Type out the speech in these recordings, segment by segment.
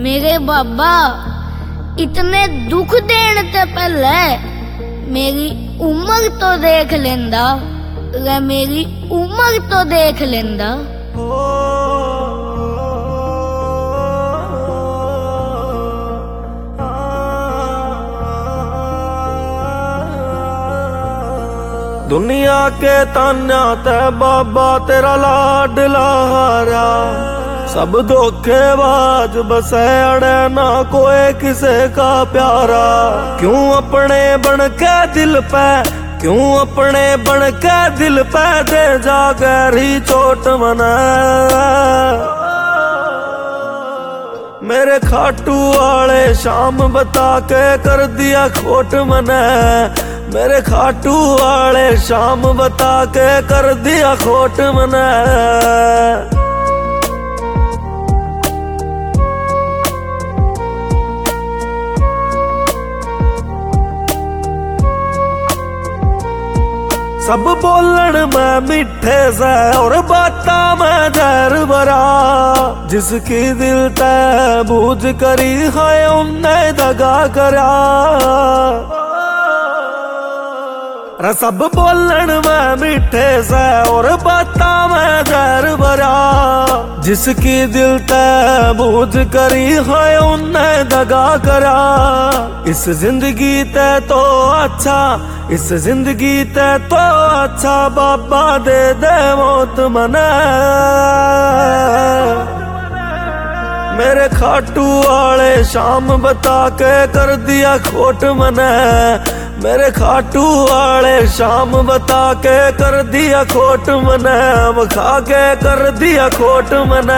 मेरे बाबा इतने दुख देने ते पहले मेरी उम्र तो देख लेंदा, मेरी उम्र तो देख लेंदा। दुनिया के तान्या ते बाबा तेरा लाडला हारा, सब धोखेबाज बसे अड़े ना कोई किसे का प्यारा। क्यों अपने बन के दिल पे, क्यों अपने बन के दिल पे दे जा गहरी चोट मना। मेरे खाटू वाले शाम बता के कर दिया खोट मने, मेरे खाटू वाले शाम बता के कर दिया खोट मने। सब बोलन में मिठे से और बाता में जहर भरा, जिसकी दिल तय बूझ करी है उनने दगा करा। सब बोलन में मिठे से और बाता में जहर भरा, जिसकी दिल तय बूझ करी है उनने दगा करा। इस जिंदगी ते तो अच्छा, इस जिंदगी ते तो अच्छा बाबा दे दे मौत मने। मेरे खाटू वाले शाम बता के कर दिया खोट मने, मेरे खाटू वाले शाम बता के कर दिया खोट मने। अब खा के कर दिया खोट मने।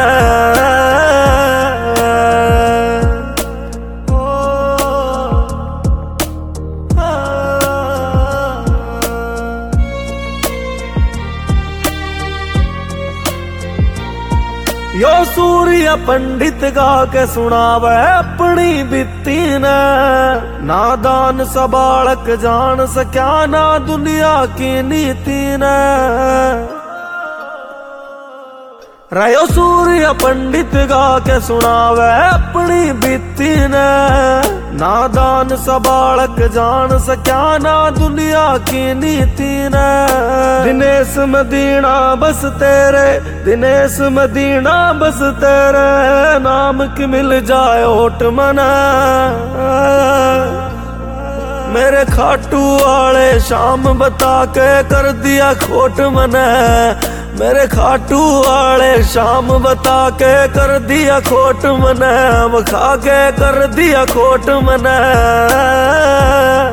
यो सूर्य पंडित गा के सुनावे अपनी बित्ती ने, नादान सबालक जान सक्या ना दुनिया की नीति ने। रयो सूर्य पंडित गा के सुनावे अपनी बित्ती ने, नादान सबालक जान सक्या ना दुनिया की नीति ने। दिनेश मदीना बस तेरे, दिनेश मदीना बस तेरे नाम की मिल जाए ओट मना। मेरे खाटू वाले शाम बता के कर दिया खोट मने, मेरे खाटू वाले शाम बता के कर दिया खोट मने। अब खा के कर दिया खोट मने।